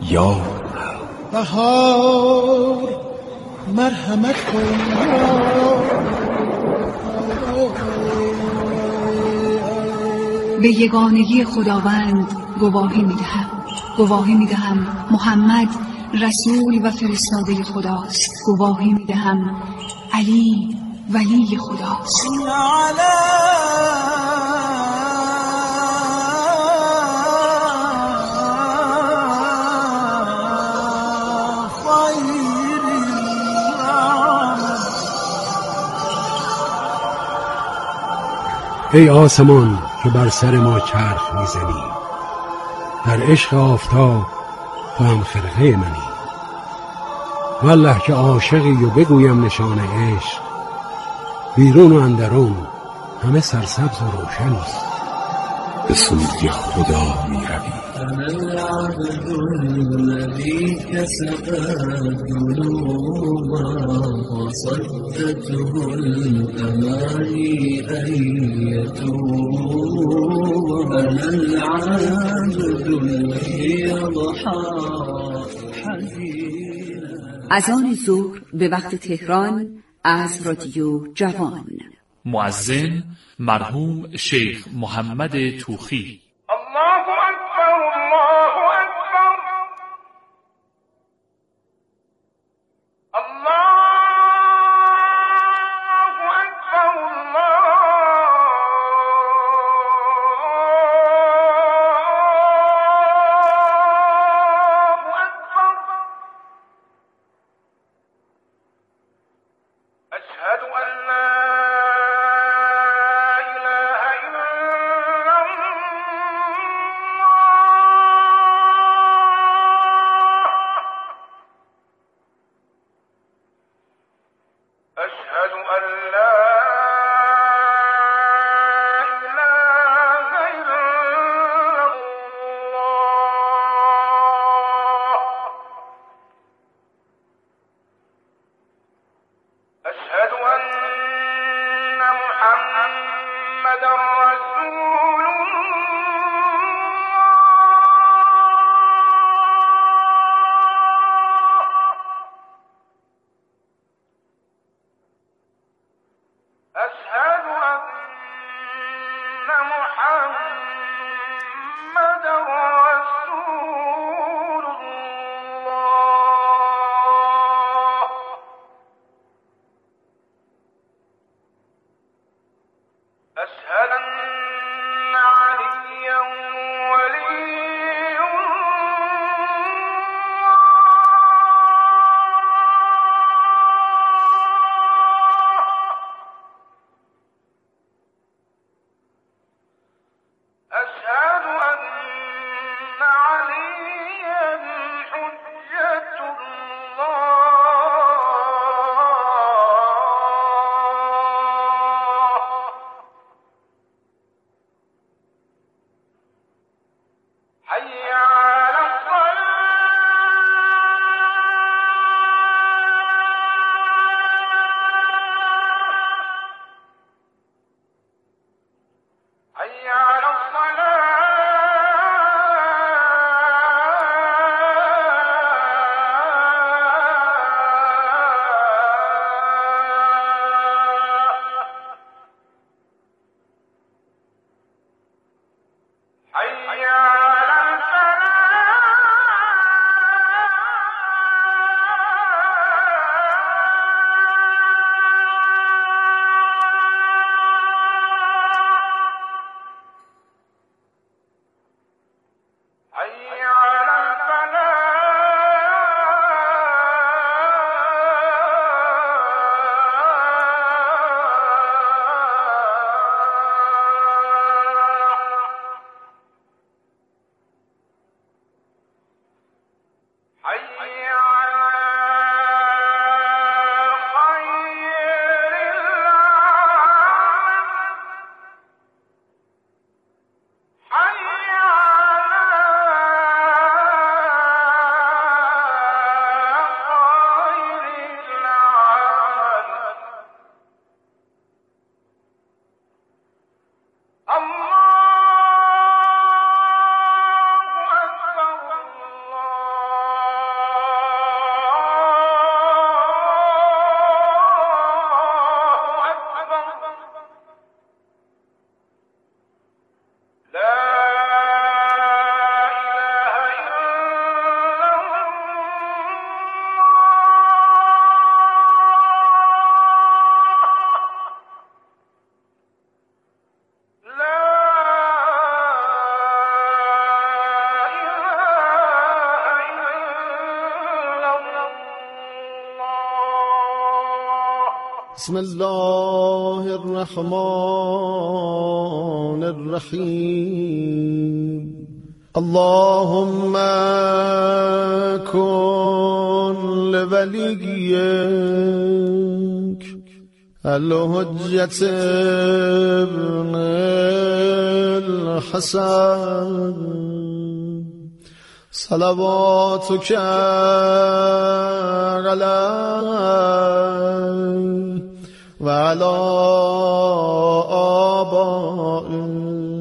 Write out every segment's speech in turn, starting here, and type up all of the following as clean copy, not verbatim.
یار بهار مرحمت کن به یگانگی خداوند گواهی میدهم محمد رسول و فرستاده خداست. گواهی میدهم علی ولی خداست. ای آسمان که بر سر ما چرخ میزنی، در عشق آفتاب تو هم خرقه منی. والله که عاشقی و بگویم نشان عشق، بیرون و اندرون همه سرسبز و روشنی. به سوی خدا می روی. أنا العبد الذي كسب الذنوب وصدته الأماني أن يتوب. أنا العبد الذي يضحى حزينا. اذان ظهر به وقت تهران از رادیو جوان. مؤذن مرحوم شیخ محمد توخی. الله اکبر الله اکبر الله اکبر الله اکبر. اشهد ان لا اله الا الله بسم الله الرحمن الرحیم. اللهم کن لولیک الحجة ابن الحسن صلواتك علیه و علی آبائه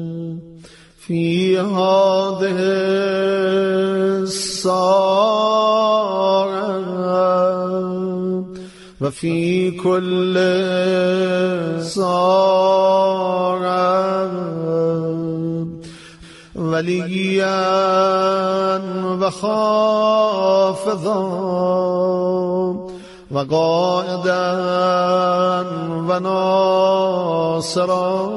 فی هذه الساعة و فی کل ساعة وليا وخافضا وقائدا وناصرا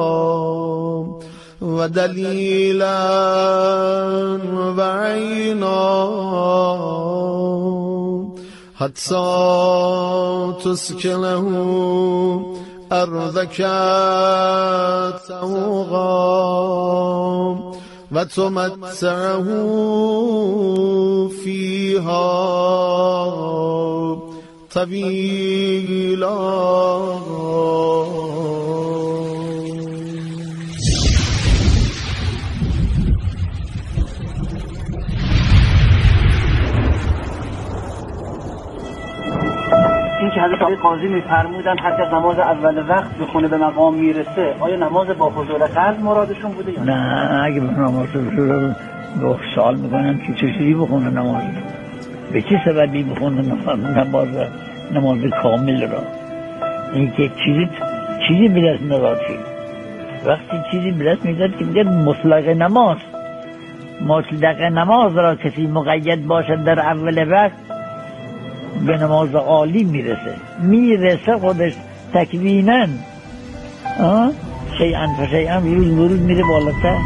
ودليلا وعينا حتى تسكنه أرضك توغا وتمتعه فيها طويلا. این که حضرت آقای قاضی می‌فرمودن هر کس نماز اول وقت بخونه به مقام میرسه، آیا نماز با حضور قلب مرادشون بوده یا نه؟ اگه به نماز حضور به سوال میکنم که چجوری بخونه نماز، به چه سببی بخونه نماز کامل را، این که چیزی به دست نداد. وقتی چیزی به دست میداد که میگه مطلق نماز را کسی مقید باشد در اول وقت به نماز عالی میرسه خودش تکویناً شیئا فشیئا ورود میره بالاتر.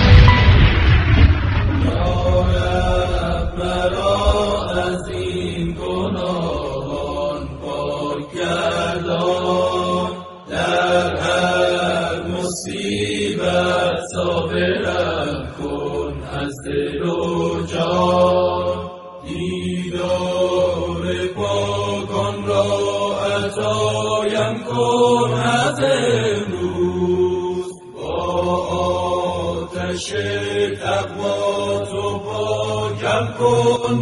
از این گناهان پاک گردان، در هر مصیبت صابرم کن از دل و جان، دیدار پاکان را عطایم کن از امروز، با آتش تقوی تو پاکم کن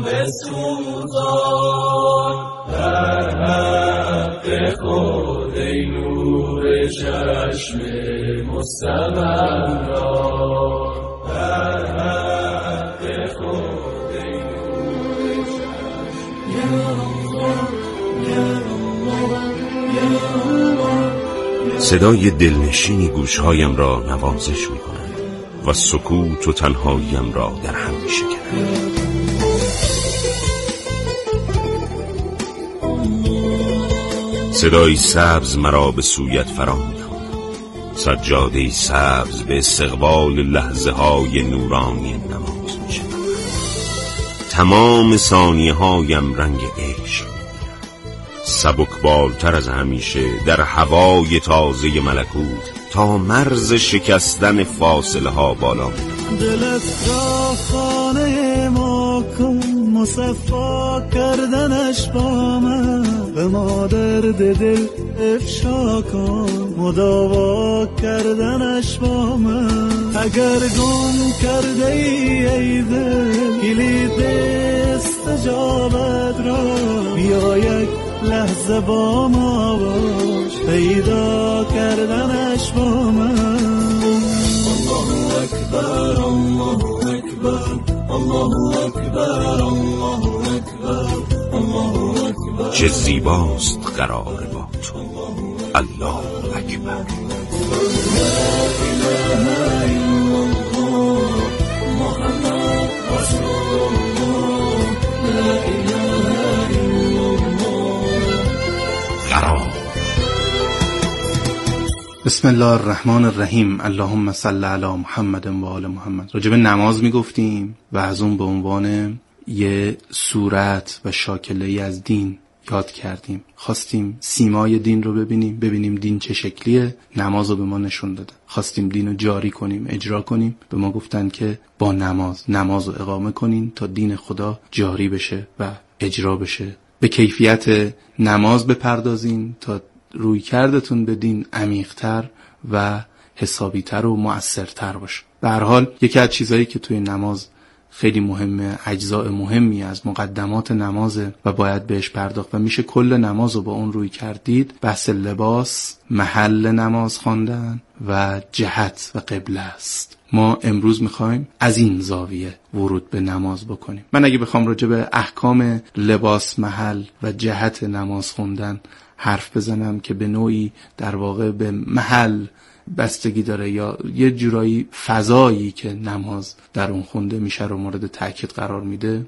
بسوزان، در حق خود ای نور چشم مستمر را، در حق خود ای نور چشم. صدای دلنشینی گوشهایم را نوازش می کند و سکوت و تنهاییم را در هم می شکند. صدای سبز مرا به سویت فرا می خواند، سجاده سبز به استقبال لحظه های نورانی نماز می شود. تمام ثانیه هایم رنگ عشق می گیرد، سبکبالتر از همیشه در هوای تازه ملکوت تا مرز شکستن فاصله ها بالا می رود. دلت را خانه ما کن، مصفا کردنش با من، به ما درد دل افشا کن، مداوا کردنش با من. اگر گم کرده ای دل کلید استجابت را، بیا یک لحظه با ما باش، پیدا کردنش با من. الله اکبر الله اکبر الله اکبر الله اکبر الله اکبر. چه زیباست قرار با تو، الله اکبر. لا اله الا الله محمد رسول الله، لا اله الا الله. قرار. بسم الله الرحمن الرحیم. اللهم صل علی محمد و آل محمد. راجب نماز میگفتیم و از اون به عنوان یه صورت و شاکله‌ای از دین یاد کردیم. خواستیم سیمای دین رو ببینیم دین چه شکلیه، نماز رو به ما نشون داده. خواستیم دین رو جاری کنیم، اجرا کنیم، به ما گفتن که با نماز رو اقامه کنین تا دین خدا جاری بشه و اجرا بشه. به کیفیت نماز بپردازین تا روی کردتون به دین عمیق‌تر و حسابی‌تر و مؤثرتر باشه. به هر حال یکی از چیزایی که توی نماز خیلی مهمه، اجزاء مهمی از مقدمات نمازه و باید بهش پرداخت و میشه کل نماز رو با اون روی کردید. بحث لباس، محل نماز خواندن و جهت و قبله است. ما امروز میخوایم از این زاویه ورود به نماز بکنیم. من اگه بخوام راجع به احکام لباس، محل و جهت نماز خوندن حرف بزنم که به نوعی در واقع به محل بستگی داره یا یه جورایی فضایی که نماز در اون خونده میشه رو مورد تأکید قرار میده،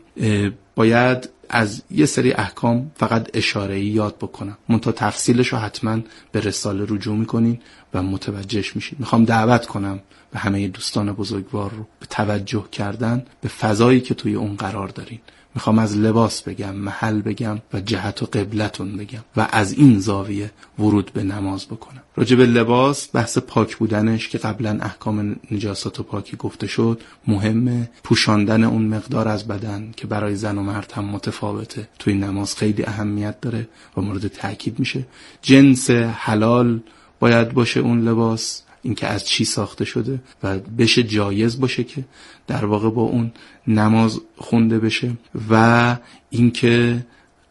باید از یه سری احکام فقط اشاره‌ای یاد بکنم. منتها تفصیلش رو حتما به رساله رجوع میکنین و متوجهش میشین. میخوام دعوت کنم به همه دوستان بزرگوار رو به توجه کردن به فضایی که توی اون قرار دارین. میخوام از لباس بگم، محل بگم و جهت و قبلتون بگم و از این زاویه ورود به نماز بکنم. راجع به لباس، بحث پاک بودنش که قبلا احکام نجاست و پاکی گفته شد، مهمه. پوشاندن اون مقدار از بدن که برای زن و مرد هم متفاوته توی نماز خیلی اهمیت داره و مورد تاکید میشه. جنس حلال باید باشه اون لباس، اینکه از چی ساخته شده و بشه جایز باشه که در واقع با اون نماز خونده بشه و اینکه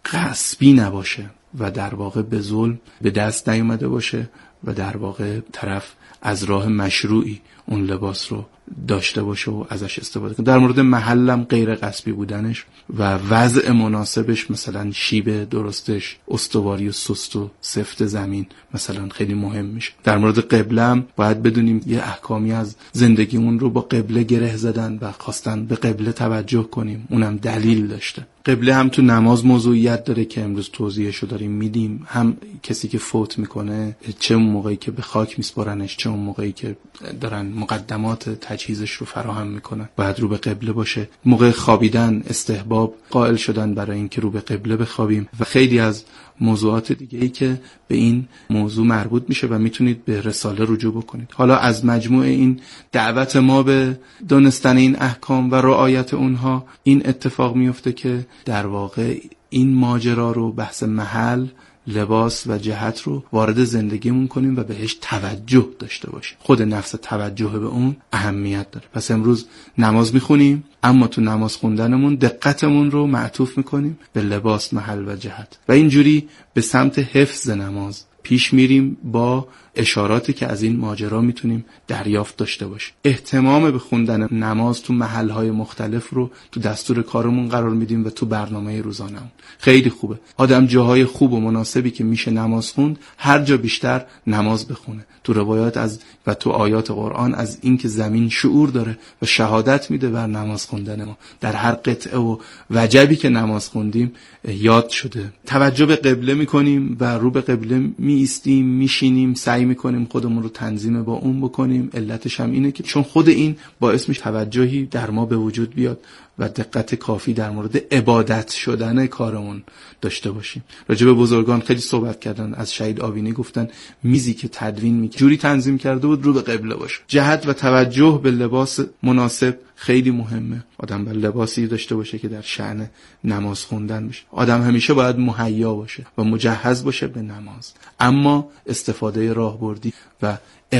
غصبی نباشه و در واقع به ظلم به دست نیومده باشه و در واقع طرف از راه مشروعی اون لباس رو داشته باشه و ازش استفاده کنه. در مورد محلم غیر غصبی بودنش و وضع مناسبش، مثلا شیب درستش، استواری و سست و سفت زمین مثلا خیلی مهم میشه. در مورد قبله هم باید بدونیم یه احکامی از زندگیمون رو با قبله گره زدن و خواستن به قبله توجه کنیم، اونم دلیل داشته. قبله هم تو نماز موضوعیت داره که امروز توضیحشو داریم میدیم. هم کسی که فوت میکنه، چه اون موقعی که به خاک میسپارنش، چه اون موقعی که دارن مقدمات تجهیزش رو فراهم میکنن، باید رو به قبله باشه. موقع خوابیدن استحباب قائل شدن برای اینکه رو به قبله بخوابیم و خیلی از موضوعات دیگه‌ای که به این موضوع مربوط میشه و میتونید به رساله رجوع بکنید. حالا از مجموع این دعوت ما به دونستن این احکام و رعایت اونها این اتفاق میفته که در واقع این ماجرا رو، بحث محل، لباس و جهت رو وارد زندگیمون کنیم و بهش توجه داشته باشیم. خود نفس توجه به اون اهمیت داره. پس امروز نماز میخونیم، اما تو نماز خوندنمون دقتمون رو معطوف میکنیم به لباس، محل و جهت و اینجوری به سمت حفظ نماز پیش میریم با اشاراتی که از این ماجرا میتونیم دریافت داشته باشیم. اهتمام به خوندن نماز تو محلهای مختلف رو تو دستور کارمون قرار میدیم و تو برنامه روزانمون. خیلی خوبه آدم جاهای خوب و مناسبی که میشه نماز خوند هر جا بیشتر نماز بخونه. تو روایات و تو آیات قرآن از این که زمین شعور داره و شهادت میده بر نماز خوندن ما. در هر قطعه و وجبی که نماز خوندیم یاد شده. توجه به قبله میکنیم و رو به قبله میایستیم، میشینیم، سعی میکنیم خودمون رو تنظیم با اون بکنیم. علتش هم اینه که چون خود این باعث میشه توجهی در ما به وجود بیاد و دقت کافی در مورد عبادت شدن کارمون داشته باشیم. راجع به بزرگان خیلی صحبت کردن. از شهید آوینی گفتن میزی که تدوین میکنه جوری تنظیم کرده بود رو به قبله باشه. جهت و توجه به لباس مناسب خیلی مهمه. آدم باید لباسی داشته باشه که در شأن نماز خوندن بشه. آدم همیشه باید مهیا باشه و مجهز باشه به نماز. اما استفاده راهبردی و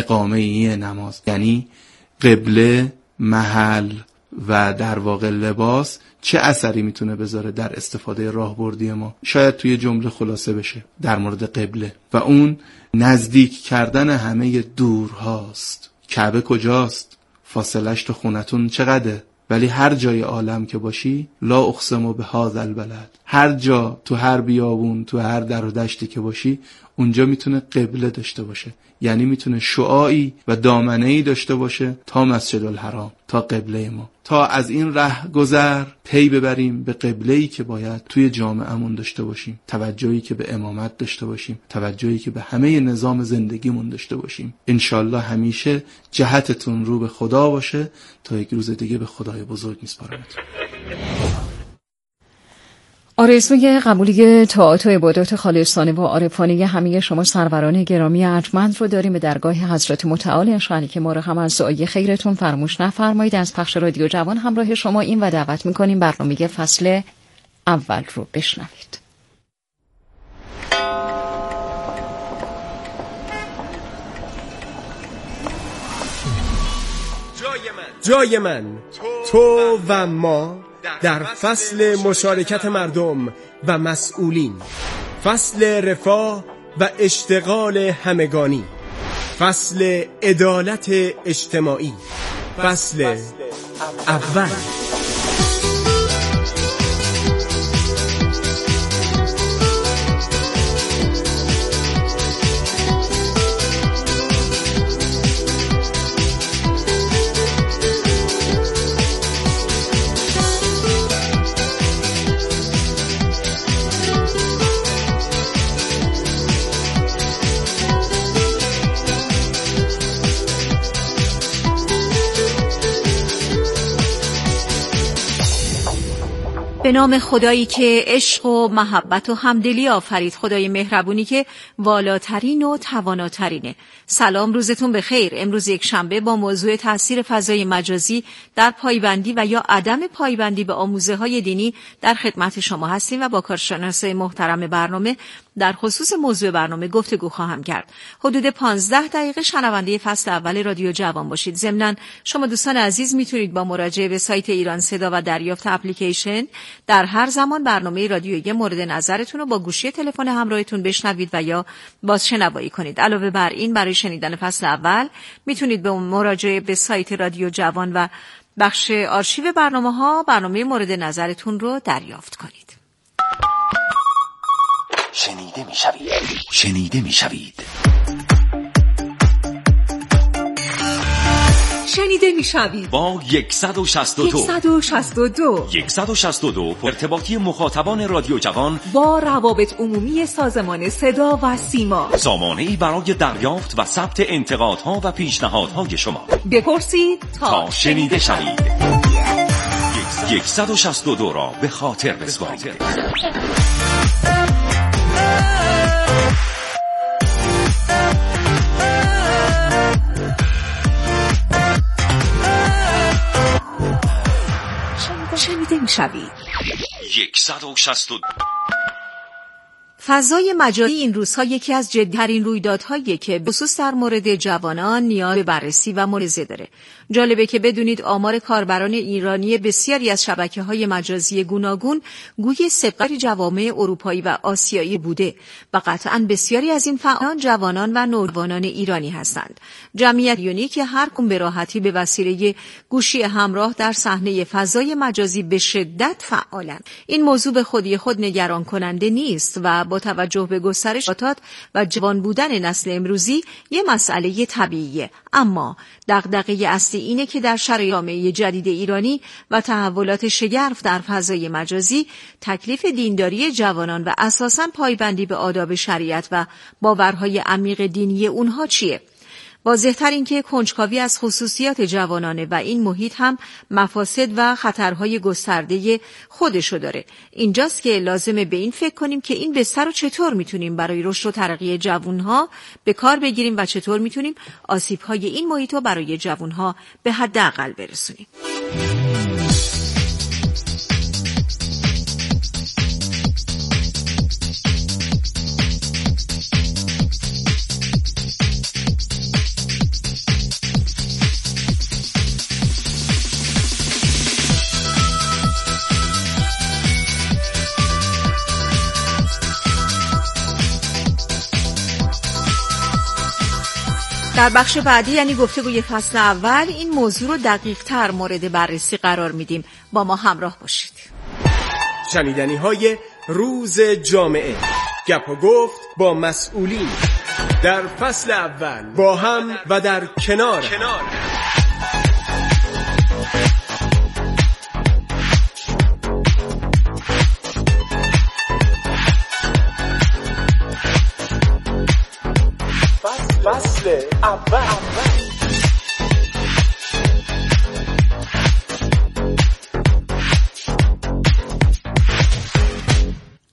اقامه نماز، یعنی قبله، محل و در واقع لباس چه اثری میتونه بذاره در استفاده راهبردی ما؟ شاید توی جمله خلاصه بشه در مورد قبله و اون نزدیک کردن همه دورهاست. کعبه کجاست؟ فاصلش تا خونتون چقدره؟ ولی هر جای عالم که باشی، لا اقسم بهذا البلد، هر جا، تو هر بیابون، تو هر در و دشتی که باشی، اونجا میتونه قبله داشته باشه. یعنی میتونه شعاعی و دامنه‌ای داشته باشه تا مسجد الحرام، تا قبله ما، تا از این ره گذر پی ببریم به قبله‌ای که باید توی جامعه‌مون داشته باشیم، توجهی که به امامت داشته باشیم، توجهی که به همه نظام زندگیمون داشته باشیم. انشالله همیشه جهتتون رو به خدا باشه تا یک روز دیگه به خدای بزرگ میسپارمتون. آرزوی قبولی طاعات و عبادات خالصانه و عارفانه همه شما سروران گرامی ارجمند رو داریم به درگاه حضرت متعال انشاءالله که ما رو هم از دعای خیرتون فراموش نفرمایید. از پخش رادیو جوان همراه شما این و دعوت میکنیم برنامه فصل اول رو بشنوید. جای من، تو و ما در فصل مشارکت مردم و مسئولین، فصل رفاه و اشتغال همگانی، فصل عدالت اجتماعی، فصل اول. به نام خدایی که عشق و محبت و همدلی آفرید، خدای مهربونی که والاترین و تواناترینه. سلام، روزتون بخیر. امروز یک شنبه با موضوع تاثیر فضای مجازی در پایبندی و یا عدم پایبندی به آموزه‌های دینی در خدمت شما هستیم و با کارشناسای محترم برنامه در خصوص موضوع برنامه گفتگو خواهم کرد. حدود 15 دقیقه شنونده فصل اول رادیو جوان باشید. ضمناً شما دوستان عزیز میتونید با مراجعه به سایت ایران صدا و دریافت اپلیکیشن در هر زمان برنامه رادیویی مورد نظرتون رو با گوشی تلفن همراهتون بشنوید و یا بازشنوایی کنید. علاوه بر این برای شنیدن فصل اول میتونید به مراجعه به سایت رادیو جوان و بخش آرشیو برنامه‌ها برنامه مورد نظرتون رو دریافت کنید. شنیده میشوید. شنیده میشوید با 162 ارتباطی مخاطبان رادیو جوان با روابط عمومی سازمان صدا و سیما، سامانه‌ای برای دریافت و ثبت انتقادها و پیشنهادهای شما. بپرسید تا شنیده شوید. 162 را به خاطر بسپارید. شنیده میشوید. 162. فضای مجازی این روزها یکی از جدی‌ترین رویدادهایی که به خصوص در مورد جوانان نیاز به بررسی و ملاحظه داره. جالبه که بدونید آمار کاربران ایرانی بسیاری از شبکه‌های مجازی گوناگون گوی سبقت جوامع اروپایی و آسیایی بوده و قطعاً بسیاری از این فعالان جوانان و نوجوانان ایرانی هستند. جمعیت ایرانی که هر کدوم به راحتی به وسیله گوشی همراه در صحنه فضای مجازی به شدت فعالند. این موضوع به خودی خود نگران کننده نیست و با توجه به گسترش آتات و جوان بودن نسل امروزی یه مسئله طبیعیه. اما دغدغه اصلی اینه که در شرایط جامعه جدید ایرانی و تحولات شگرف در فضای مجازی تکلیف دینداری جوانان و اساساً پایبندی به آداب شریعت و باورهای عمیق دینی اونها چیه؟ واضح‌تر این که کنجکاوی از خصوصیات جوانانه و این محیط هم مفاسد و خطرهای گسترده خودشو داره. اینجاست که لازمه به این فکر کنیم که این بستر رو چطور میتونیم برای رشد و ترقی جوانها به کار بگیریم و چطور میتونیم آسیب‌های این محیط رو برای جوانها به حداقل برسونیم. در بخش بعدی یعنی گفتگوی فصل اول این موضوع رو دقیق‌تر مورد بررسی قرار میدیم. با ما همراه باشید. شنیدنی‌های روز جامعه، گپ و گفت با مسئولین در فصل اول، با هم و در کنار. فصل اول.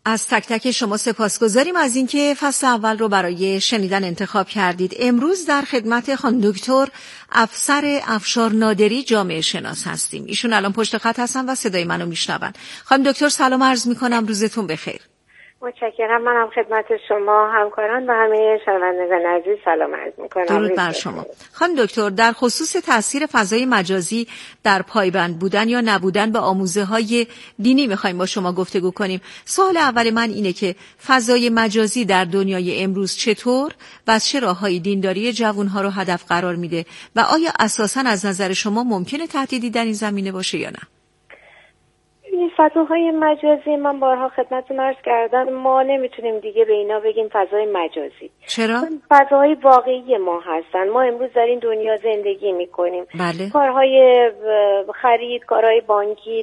از تک تک شما سپاسگزاریم از اینکه فصل اول رو برای شنیدن انتخاب کردید. امروز در خدمت خانم دکتر افسر افشار نادری جامعه شناس هستیم. ایشون الان پشت خط هستن و صدای منو میشنون. خانم دکتر سلام عرض میکنم، روزتون بخیر. متشکرم. منم خدمت شما همکاران و همه شنوندگان عزیز سلام عرض میکنم. درود بر شما. خانم دکتر، در خصوص تاثیر فضای مجازی در پایبند بودن یا نبودن به آموزه‌های دینی میخوایم با شما گفتگو کنیم. سوال اول من اینه که فضای مجازی در دنیای امروز چطور و از چه راه‌های دینداری جوان‌ها رو هدف قرار میده و آیا اساساً از نظر شما ممکنه تهدیدی در این زمینه باشه یا نه؟ این فضاهای مجازی من بارها خدمتتون عرض کردم، ما نمیتونیم دیگه به اینا بگیم فضای مجازی. چرا؟ فضاهای واقعی ما هستن. ما امروز در این دنیا زندگی میکنیم. بله. کارهای خرید، کارهای بانکی،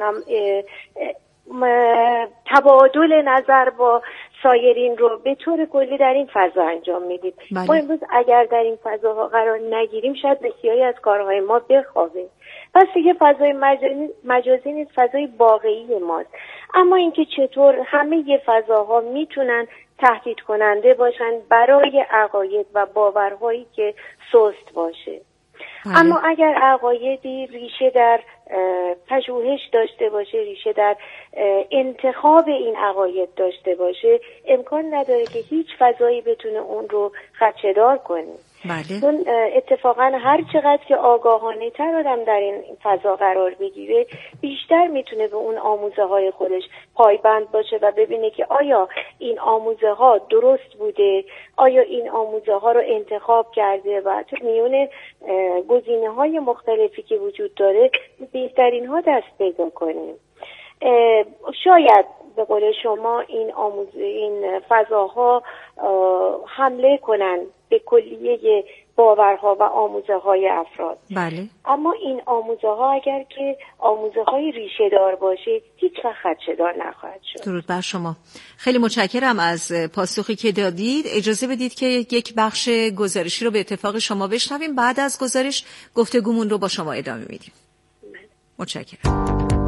تبادل نظر با سایرین رو به طور کلی در این فضا انجام میدیم. بله. ما امروز اگر در این فضاها قرار نگیریم شاید بسیاری از کارهای ما بخوابه. پس دیگه فضای مجازی نیست، فضای واقعی ماست. اما اینکه چطور همه فضاها میتونن تهدید کننده باشن برای عقاید و باورهایی که سست باشه. اما اگر عقایدی ریشه در پژوهش داشته باشه، ریشه در انتخاب این عقاید داشته باشه، امکان نداره که هیچ فضایی بتونه اون رو خدشه‌دار کنه. بله. چون اتفاقا هر چقدر که آگاهانه تر آدم در این فضا قرار بگیره، بیشتر میتونه به اون آموزه های خودش پایبند باشه و ببینه که آیا این آموزه ها درست بوده، آیا این آموزه ها رو انتخاب کرده و تو میون گزینه های مختلفی که وجود داره بهترین ها دست پیدا کنیم. شاید به قول شما این فضاها حمله کنن به کلیه باورها و آموزه های افراد. بله. اما این آموزه ها اگر که آموزه های ریشه دار باشه هیچ وقت خدشه‌دار نخواهد شد. درود بر شما. خیلی متشکرم از پاسخی که دادید. اجازه بدید که یک بخش گزارشی رو به اتفاق شما بشنویم، بعد از گزارش گفتگومون رو با شما ادامه میدیم. متشکرم.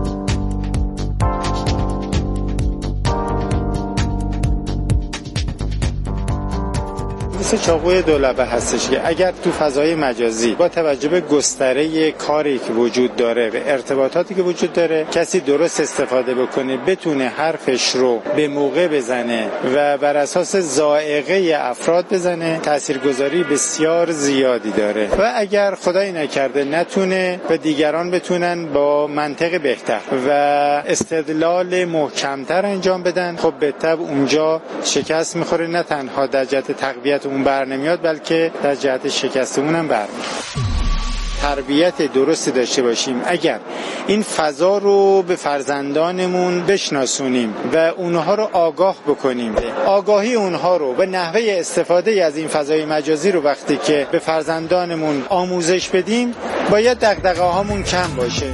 مثل چاقوی دولبه هستش که اگر تو فضای مجازی با توجه به گستره کاری که وجود داره و ارتباطاتی که وجود داره کسی درست استفاده بکنه، بتونه حرفش رو به موقع بزنه و بر اساس ذائقه افراد بزنه، تاثیرگذاری بسیار زیادی داره. و اگر خدایی نکرده نتونه و دیگران بتونن با منطق بهتر و استدلال محکمتر انجام بدن، خب به طبع اونجا شکست میخوره. نه تنها در جهت تقویت اون بر نمیاد، بلکه در جهت شکست اون هم بر تربیت درستی داشته باشیم. اگر این فضا رو به فرزندانمون بشناسونیم و اونها رو آگاه بکنیم، آگاهی اونها رو و نحوه استفاده از این فضای مجازی رو وقتی که به فرزندانمون آموزش بدیم، باید دغدغه‌هامون کم باشه.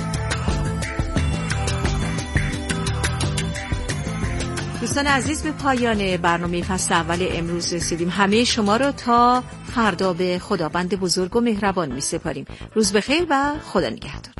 دوستان عزیز، به پایان برنامه فصل اول امروز رسیدیم. همه شما رو تا فردا به خداوند بزرگ و مهربان می سپاریم. روز بخیر و خدا نگهدار.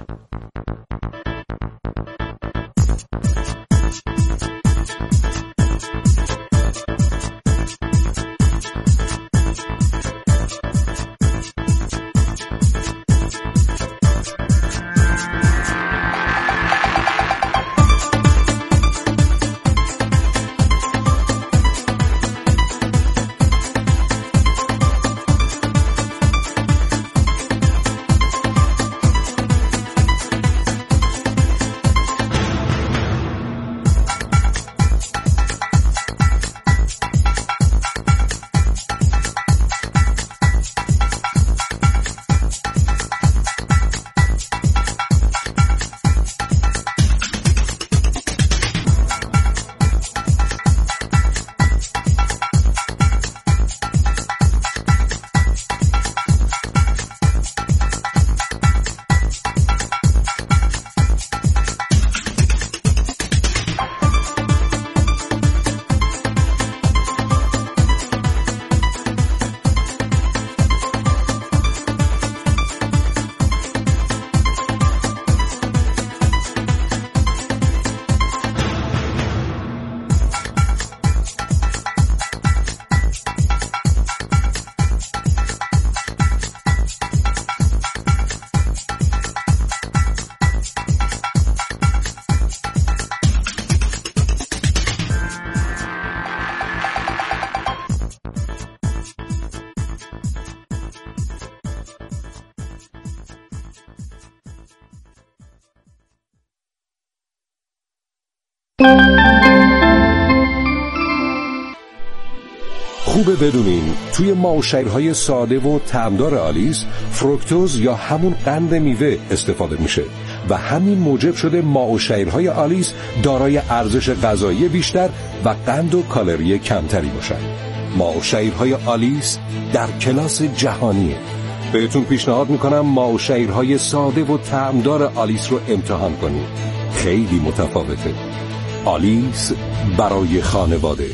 خوبه بدونین توی ماه‌وشیرهای ساده و طعمدار آلیس فروکتوز یا همون قند میوه استفاده میشه و همین موجب شده ماه‌وشیرهای آلیس دارای ارزش غذایی بیشتر و قند و کالری کمتری باشن. ماه‌وشیرهای آلیس در کلاس جهانیه. بهتون پیشنهاد میکنم ماه‌وشیرهای ساده و طعمدار آلیس رو امتحان کنید. خیلی متفاوته. آلیس برای خانواده.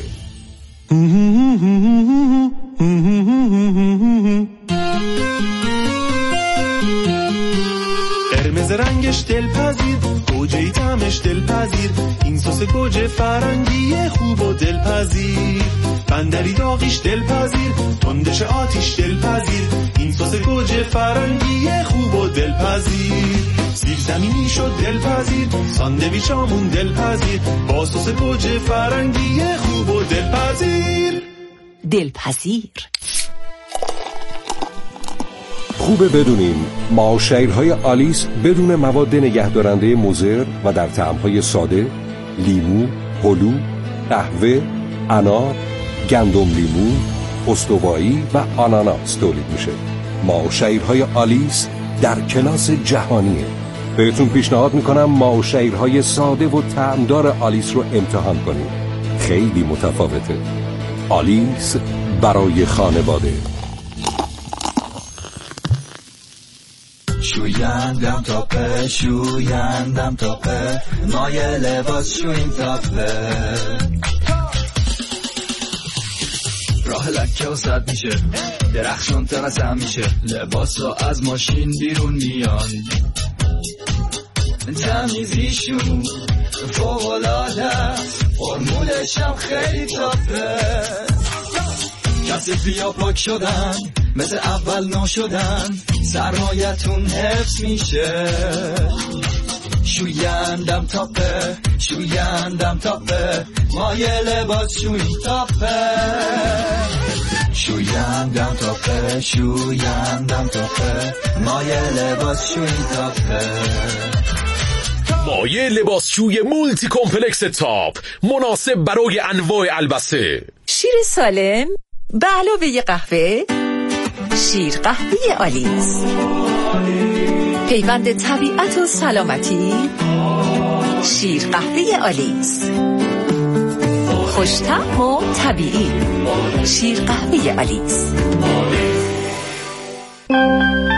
قرمز رنگش دلپذیر، گوجه طعمش دلپذیر، این سس گوجه فرنگی خوب و دلپذیر. بندری داغیش دلپذیر، تندش آتیش دلپذیر، این سس گوجه فرنگی خوب و دلپذیر. سیب زمینی شد دلپذیر، ساندویچامون دلپذیر، با سس گوجه فرنگی خوب و دلپذیر. دلپذیر. خوبه بدونین ماه‌وشیرهای آلیس بدون مواد نگهدارنده مضر و در طعم‌های ساده، لیمو، هلو، قهوه، انار، گندم لیمو، استوایی و آناناس تولید میشه. ماه‌وشیرهای آلیس در کلاس جهانیه. بهتون پیشنهاد میکنم ماه‌وشیرهای ساده و طعمدار آلیس رو امتحان کنید. خیلی متفاوته. آلیس برای خانواده. شویندم تاپه، شویندم تاپه، مایه لباس شویم تاپه. راه لکه و صد میشه، درخشان ترسم میشه، لباس ها از ماشین بیرون میان، تمیزیشون فوق‌العاده است، فرمولش هم خیلی تاپه. کسی بیا پاک شدن، مثل اول ناشدن، سرمایتون حفظ میشه. شویندم تاپه، شویندم تاپه، مایه لباس شویم تاپه. شویندم تاپه، شویندم تاپه، مایه لباس شویم تاپه. مایه لباسشوی مولتی کمپلکس تاپ، مناسب برای انواع البسه. شیر سالم به علاوه قهوه، شیر قهوه آلیس، پیوند طبیعت و سلامتی. شیر قهوه آلیس، خوش‌طعم و طبیعی. شیر قهوه آلیس.